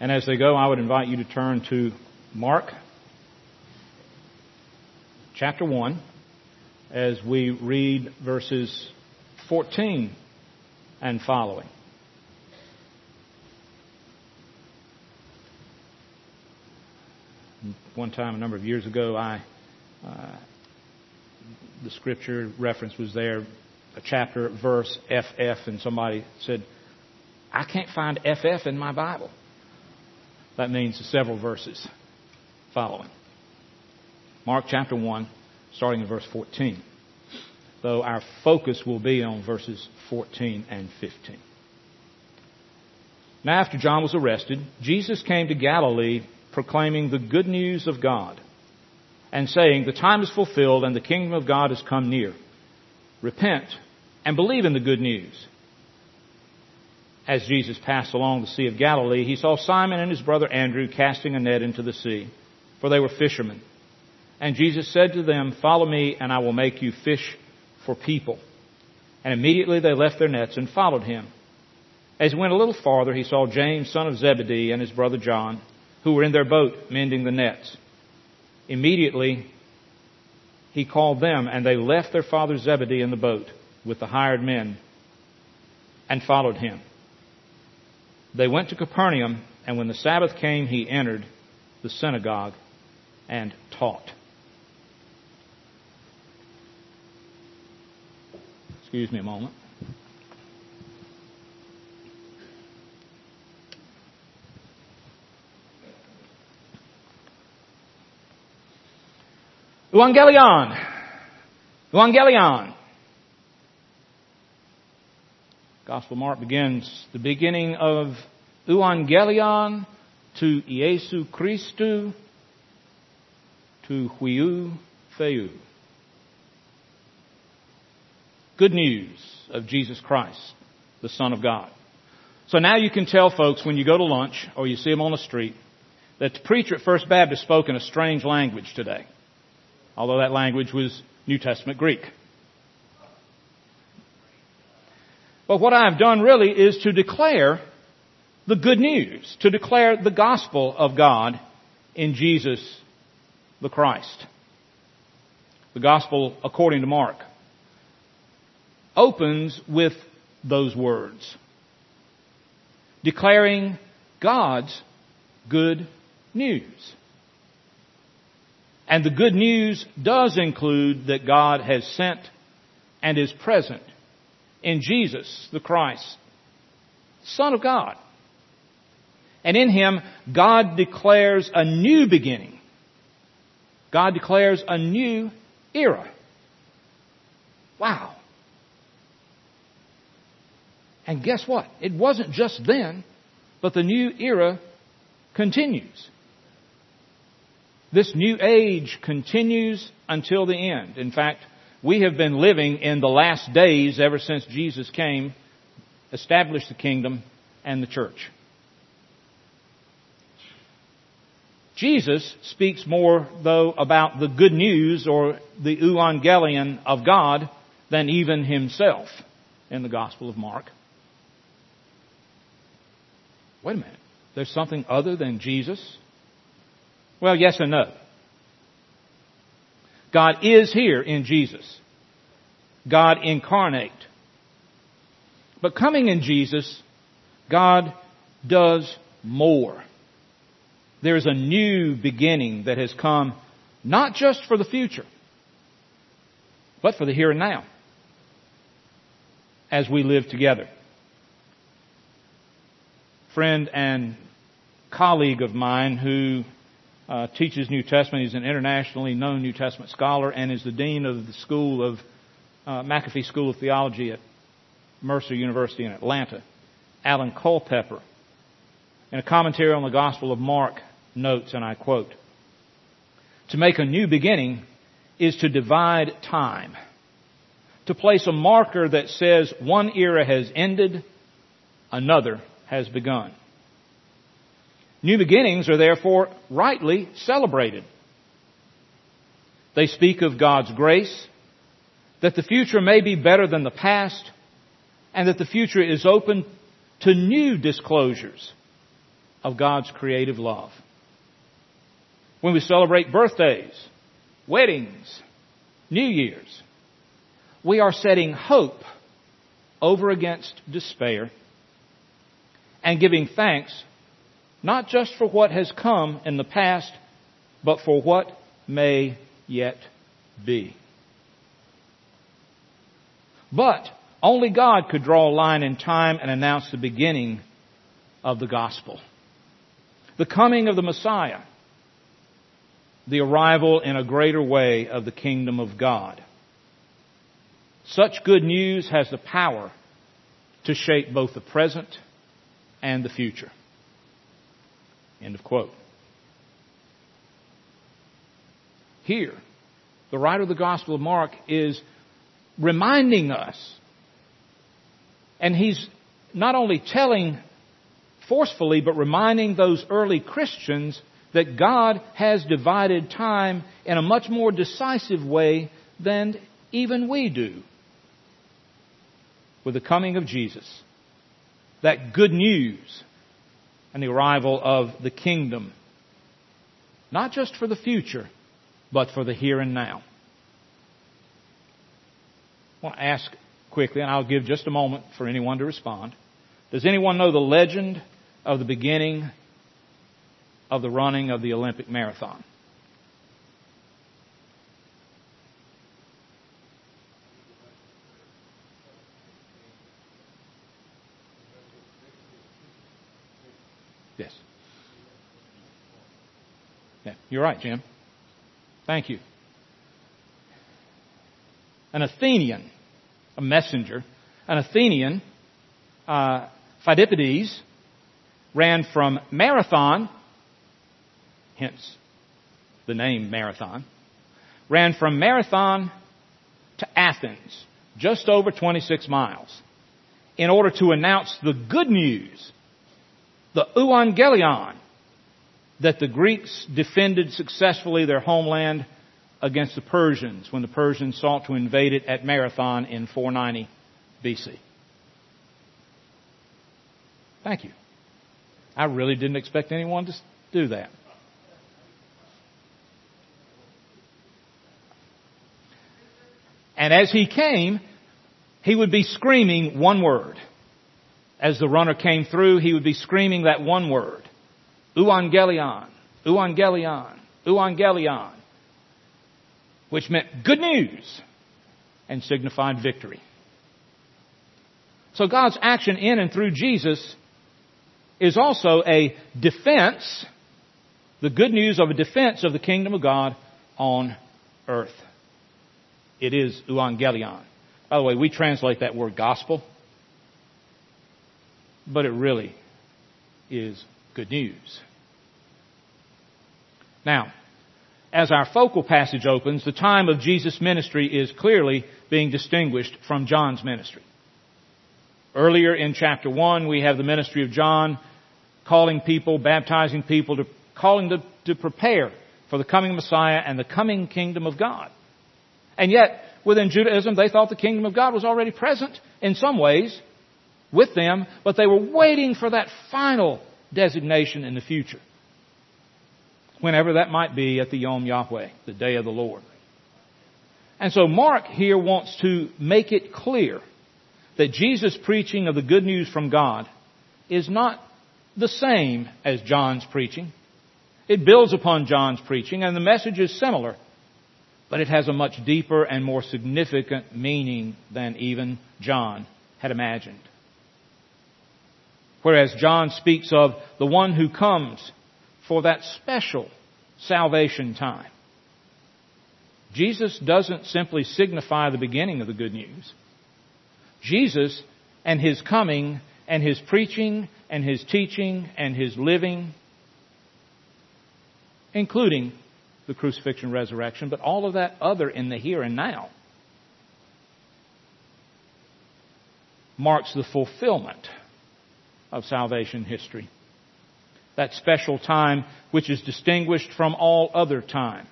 And as they go, I would invite you to turn to Mark chapter 1 as we read verses 14 and following. One time, a number of years ago, the scripture reference was there, a chapter, verse, FF, and somebody said, I can't find FF in my Bible. That means several verses following. Mark chapter 1, starting in verse 14. Though our focus will be on verses 14 and 15. Now after John was arrested, Jesus came to Galilee proclaiming the good news of God and saying, the time is fulfilled and the kingdom of God has come near. Repent and believe in the good news. As Jesus passed along the Sea of Galilee, he saw Simon and his brother Andrew casting a net into the sea, for they were fishermen. And Jesus said to them, follow me and I will make you fish for people. And immediately they left their nets and followed him. As he went a little farther, he saw James, son of Zebedee, and his brother John, who were in their boat mending the nets. Immediately he called them, and they left their father Zebedee in the boat with the hired men and followed him. They went to Capernaum, and when the Sabbath came, he entered the synagogue and taught. Excuse me a moment. Evangelion. Evangelion. Gospel Mark begins the beginning of Evangelion to Iesu Christu to Huiu Feu. Good news of Jesus Christ, the Son of God. So now you can tell folks when you go to lunch or you see them on the street that the preacher at First Baptist spoke in a strange language today. Although that language was New Testament Greek. But what I've done really is to declare the good news, to declare the gospel of God in Jesus the Christ. The gospel, according to Mark, opens with those words, declaring God's good news. And the good news does include that God has sent and is present in Jesus the Christ, Son of God. And in Him, God declares a new beginning. God declares a new era. Wow. And guess what? It wasn't just then, but the new era continues. This new age continues until the end. In fact, we have been living in the last days ever since Jesus came, established the kingdom and the church. Jesus speaks more, though, about the good news or the Evangelion of God than even himself in the Gospel of Mark. Wait a minute. There's something other than Jesus? Well, yes and no. God is here in Jesus. God incarnate. But coming in Jesus, God does more. There is a new beginning that has come not just for the future, but for the here and now as we live together. Friend and colleague of mine who teaches New Testament. He's an internationally known New Testament scholar and is the dean of the school of McAfee School of Theology at Mercer University in Atlanta. Alan Culpepper, in a commentary on the Gospel of Mark, notes, and I quote, to make a new beginning is to divide time, to place a marker that says one era has ended, another has begun. New beginnings are therefore rightly celebrated. They speak of God's grace, that the future may be better than the past, and that the future is open to new disclosures of God's creative love. When we celebrate birthdays, weddings, New Year's, we are setting hope over against despair and giving thanks not just for what has come in the past, but for what may yet be. But only God could draw a line in time and announce the beginning of the gospel, the coming of the Messiah, the arrival in a greater way of the kingdom of God. Such good news has the power to shape both the present and the future. End of quote. Here, the writer of the Gospel of Mark is reminding us, and he's not only telling forcefully, but reminding those early Christians that God has divided time in a much more decisive way than even we do. With the coming of Jesus, that good news and the arrival of the kingdom, not just for the future, but for the here and now. I want to ask quickly, and I'll give just a moment for anyone to respond. Does anyone know the legend of the beginning of the running of the Olympic marathon? Yes. Yeah, you're right, Jim. Thank you. An Athenian, a messenger, an Athenian, Phidippides, ran from Marathon, hence the name Marathon, ran from Marathon to Athens, just over 26 miles, in order to announce the good news, the euangelion, that the Greeks defended successfully their homeland against the Persians when the Persians sought to invade it at Marathon in 490 BC. Thank you. I really didn't expect anyone to do that. And as he came, he would be screaming one word. As the runner came through, he would be screaming that one word. Euangelion, euangelion, euangelion. Which meant good news and signified victory. So God's action in and through Jesus is also a defense, the good news of a defense of the kingdom of God on earth. It is euangelion. By the way, we translate that word gospel, but it really is good news. Now, as our focal passage opens, the time of Jesus' ministry is clearly being distinguished from John's ministry. Earlier in chapter 1, we have the ministry of John calling people, baptizing people, calling them to prepare for the coming Messiah and the coming kingdom of God. And yet, within Judaism, they thought the kingdom of God was already present in some ways with them, but they were waiting for that final designation in the future, whenever that might be at the Yom Yahweh, the day of the Lord. And so Mark here wants to make it clear that Jesus' preaching of the good news from God is not the same as John's preaching. It builds upon John's preaching, and the message is similar, but it has a much deeper and more significant meaning than even John had imagined. Whereas John speaks of the one who comes for that special salvation time, Jesus doesn't simply signify the beginning of the good news. Jesus and His coming and His preaching and His teaching and His living, including the crucifixion, resurrection, but all of that other in the here and now, marks the fulfillment of salvation history. That special time which is distinguished from all other time.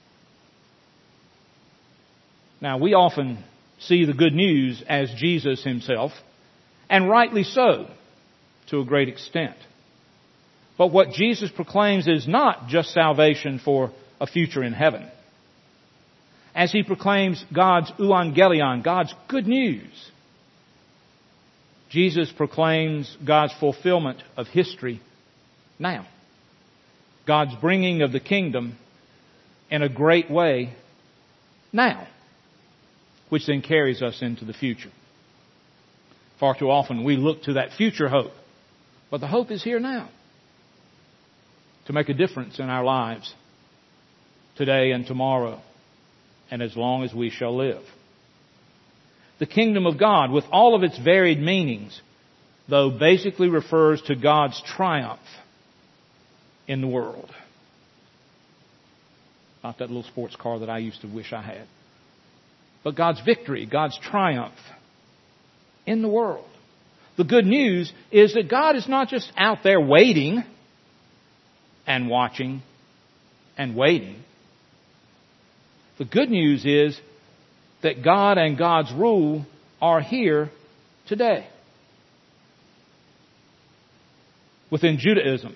Now, we often see the good news as Jesus Himself, and rightly so, to a great extent. But what Jesus proclaims is not just salvation for a future in heaven. As He proclaims God's euangelion, God's good news, Jesus proclaims God's fulfillment of history now. God's bringing of the kingdom in a great way now, which then carries us into the future. Far too often we look to that future hope, but the hope is here now to make a difference in our lives today and tomorrow and as long as we shall live. The kingdom of God, with all of its varied meanings, though basically refers to God's triumph in the world. Not that little sports car that I used to wish I had. But God's victory, God's triumph in the world. The good news is that God is not just out there waiting and watching and waiting. The good news is that God and God's rule are here today. Within Judaism,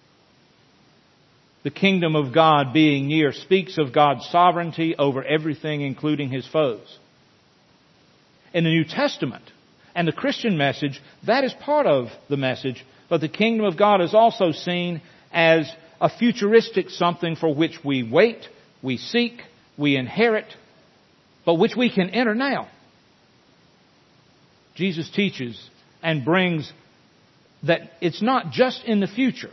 the kingdom of God being near speaks of God's sovereignty over everything, including His foes. In the New Testament and the Christian message, that is part of the message, but the kingdom of God is also seen as a futuristic something for which we wait, we seek, we inherit, but which we can enter now. Jesus teaches and brings that it's not just in the future,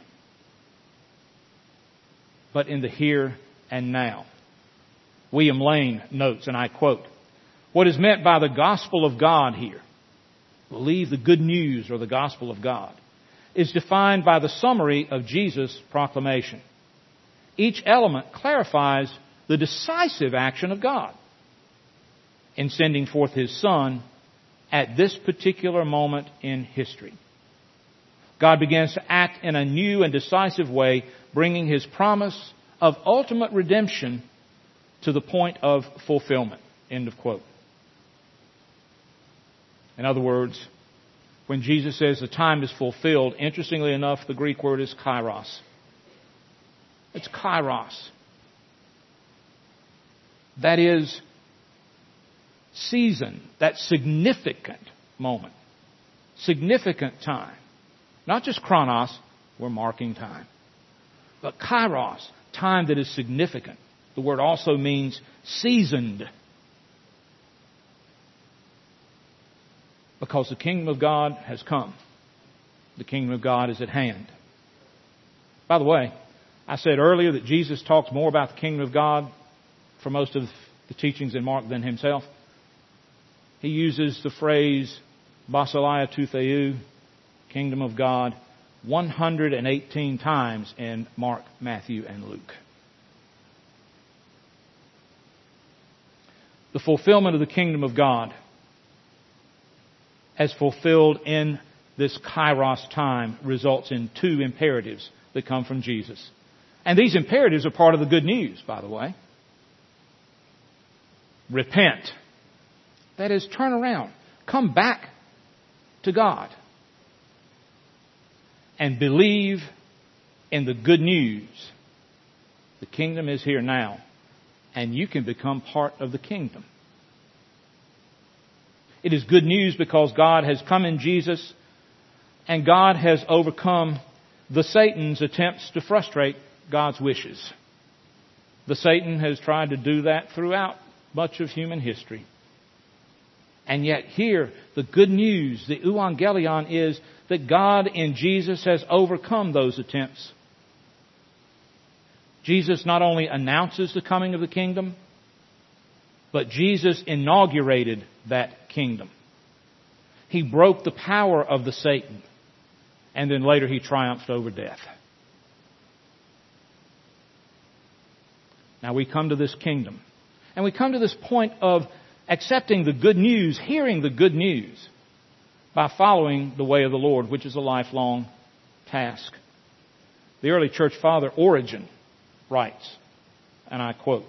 but in the here and now. William Lane notes, and I quote, "What is meant by the gospel of God here, believe the good news or the gospel of God, is defined by the summary of Jesus' proclamation. Each element clarifies the decisive action of God in sending forth His Son at this particular moment in history. God begins to act in a new and decisive way, bringing His promise of ultimate redemption to the point of fulfillment." End of quote. In other words, when Jesus says the time is fulfilled, interestingly enough, the Greek word is kairos. It's kairos. That is season, that significant moment, significant time. Not just chronos, we're marking time. But kairos, time that is significant. The word also means seasoned. Because the kingdom of God has come. The kingdom of God is at hand. By the way, I said earlier that Jesus talks more about the kingdom of God for most of the teachings in Mark than Himself. He uses the phrase basileia tou theou, kingdom of God, 118 times in Mark, Matthew, and Luke. The fulfillment of the kingdom of God as fulfilled in this kairos time results in two imperatives that come from Jesus. And these imperatives are part of the good news, by the way. Repent. That is, turn around. Come back to God. And believe in the good news. The kingdom is here now. And you can become part of the kingdom. It is good news because God has come in Jesus and God has overcome the Satan's attempts to frustrate God's wishes. The Satan has tried to do that throughout much of human history. And yet here, the good news, the euangelion, is that God in Jesus has overcome those attempts. Jesus not only announces the coming of the kingdom, but Jesus inaugurated that kingdom. He broke the power of the Satan, and then later He triumphed over death. Now we come to this kingdom, and we come to this point of accepting the good news, hearing the good news, by following the way of the Lord, which is a lifelong task. The early church father Origen writes, and I quote,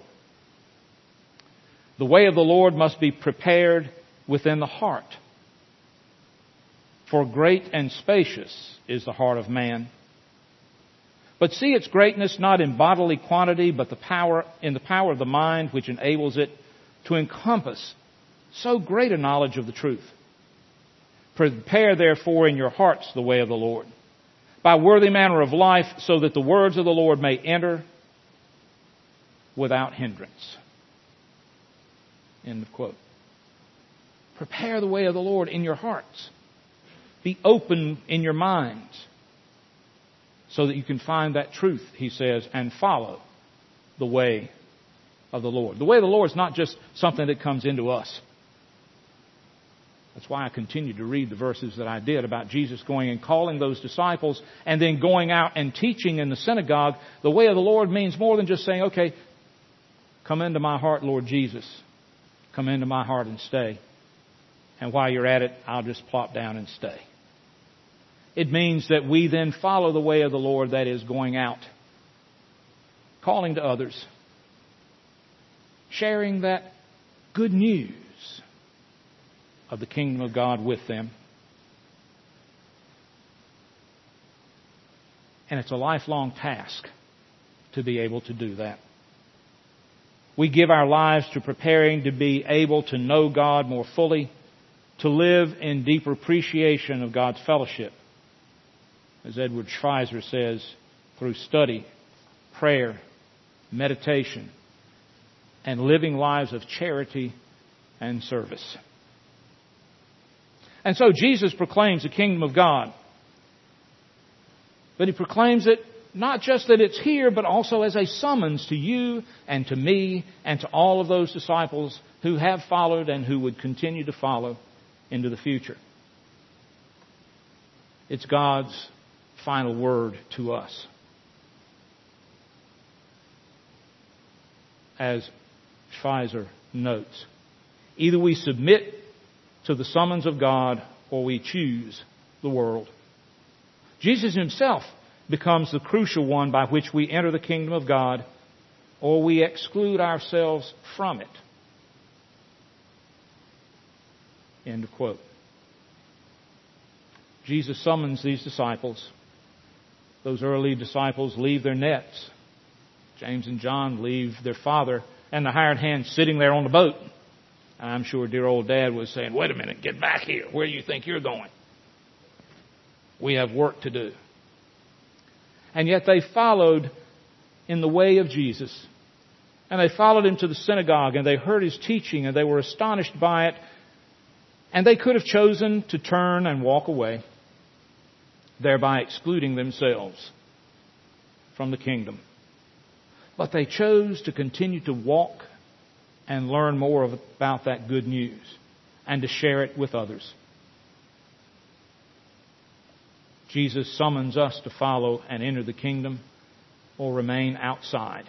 "The way of the Lord must be prepared within the heart. For great and spacious is the heart of man, But see its greatness not in bodily quantity, but in the power of the mind which enables it to encompass so great a knowledge of the truth. Prepare therefore in your hearts the way of the Lord, by worthy manner of life, so that the words of the Lord may enter without hindrance. End of quote. Prepare the way of the Lord in your hearts. Be open in your minds, so that you can find that truth, he says, and follow the way of the Lord. The way of the Lord is not just something that comes into us. That's why I continued to read the verses that I did about Jesus going and calling those disciples and then going out and teaching in the synagogue. The way of the Lord means more than just saying, okay, come into my heart, Lord Jesus. Come into my heart and stay. And while you're at it, I'll just plop down and stay. It means that we then follow the way of the Lord, that is going out, calling to others, sharing that good news of the kingdom of God with them. And it's a lifelong task to be able to do that. We give our lives to preparing to be able to know God more fully, to live in deeper appreciation of God's fellowship. As Edward Schweizer says, through study, prayer, meditation, and living lives of charity and service. And so Jesus proclaims the kingdom of God. But he proclaims it not just that it's here, but also as a summons to you and to me and to all of those disciples who have followed and who would continue to follow into the future. It's God's final word to us. As Schweizer notes, either we submit to the summons of God or we choose the world. Jesus himself becomes the crucial one by which we enter the kingdom of God, or we exclude ourselves from it. End of quote. Jesus summons these disciples. Those early disciples leave their nets. James and John leave their father and the hired hand sitting there on the boat. I'm sure dear old Dad was saying, wait a minute, get back here. Where do you think you're going? We have work to do. And yet they followed in the way of Jesus. And they followed him to the synagogue and they heard his teaching and they were astonished by it. And they could have chosen to turn and walk away, thereby excluding themselves from the kingdom. But they chose to continue to walk and learn more about that good news and to share it with others. Jesus summons us to follow and enter the kingdom or remain outside.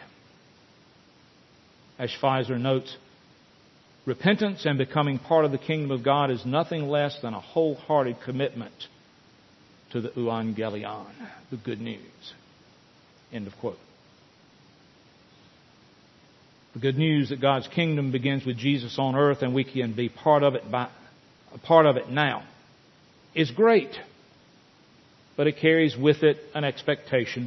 As Schweizer notes, repentance and becoming part of the kingdom of God is nothing less than a wholehearted commitment to the euangelion, the good news. End of quote. The good news that God's kingdom begins with Jesus on earth and we can be part of it now is great. But it carries with it an expectation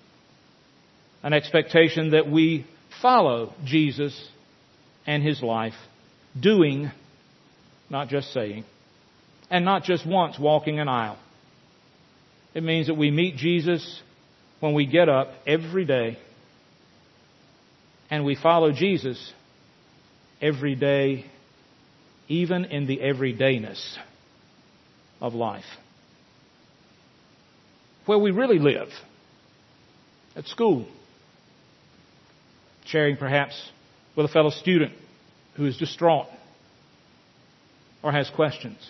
that we follow Jesus and his life, doing, not just saying, and not just once walking an aisle. It means that we meet Jesus when we get up every day, and we follow Jesus every day, even in the everydayness of life. Where we really live, at school, sharing perhaps with a fellow student who is distraught or has questions.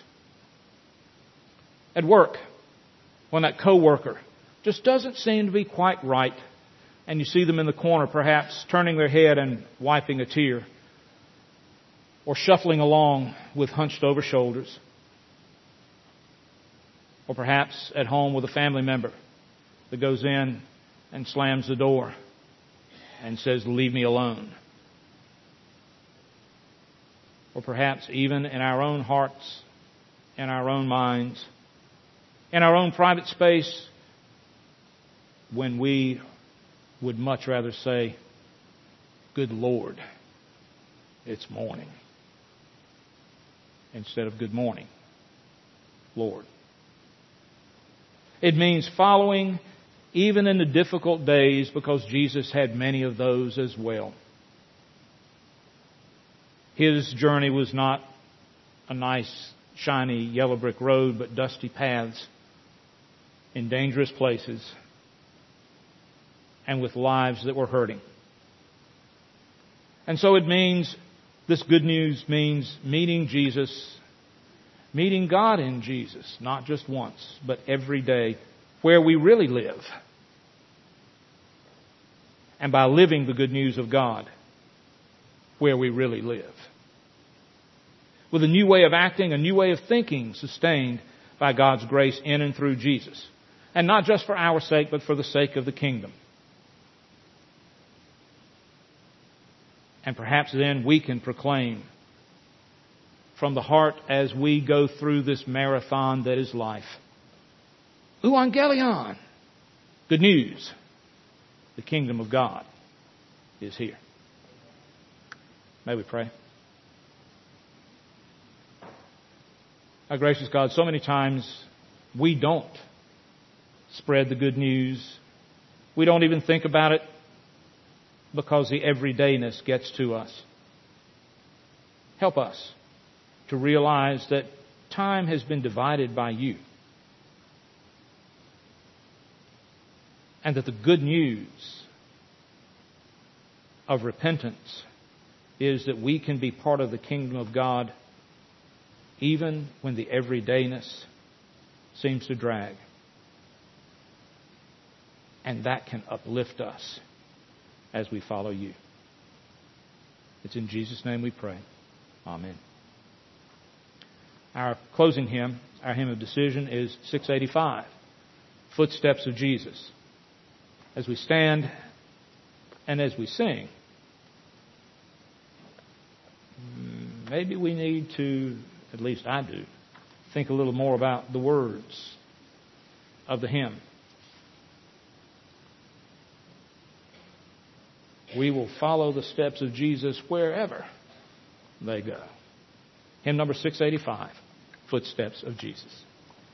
At work, when that coworker just doesn't seem to be quite right, and you see them in the corner perhaps turning their head and wiping a tear, or shuffling along with hunched over shoulders. Or perhaps at home with a family member that goes in and slams the door and says, leave me alone. Or perhaps even in our own hearts, in our own minds, in our own private space, when we would much rather say, "Good Lord, it's morning," instead of "Good morning, Lord." It means following even in the difficult days, because Jesus had many of those as well. His journey was not a nice, shiny, yellow brick road, but dusty paths in dangerous places and with lives that were hurting. And so it means, this good news means meeting Jesus, meeting God in Jesus, not just once, but every day, where we really live. And by living the good news of God, where we really live. With a new way of acting, a new way of thinking, sustained by God's grace in and through Jesus. And not just for our sake, but for the sake of the kingdom. And perhaps then we can proclaim from the heart as we go through this marathon that is life, Evangelion! Good news. The kingdom of God is here. May we pray. Our gracious God, so many times we don't spread the good news. We don't even think about it because the everydayness gets to us. Help us to realize that time has been divided by you. And that the good news of repentance is that we can be part of the kingdom of God even when the everydayness seems to drag. And that can uplift us as we follow you. It's in Jesus' name we pray. Amen. Our closing hymn, our hymn of decision, is 685, Footsteps of Jesus. As we stand and as we sing, maybe we need to, at least I do, think a little more about the words of the hymn. We will follow the steps of Jesus wherever they go. Hymn number 685, Footsteps of Jesus.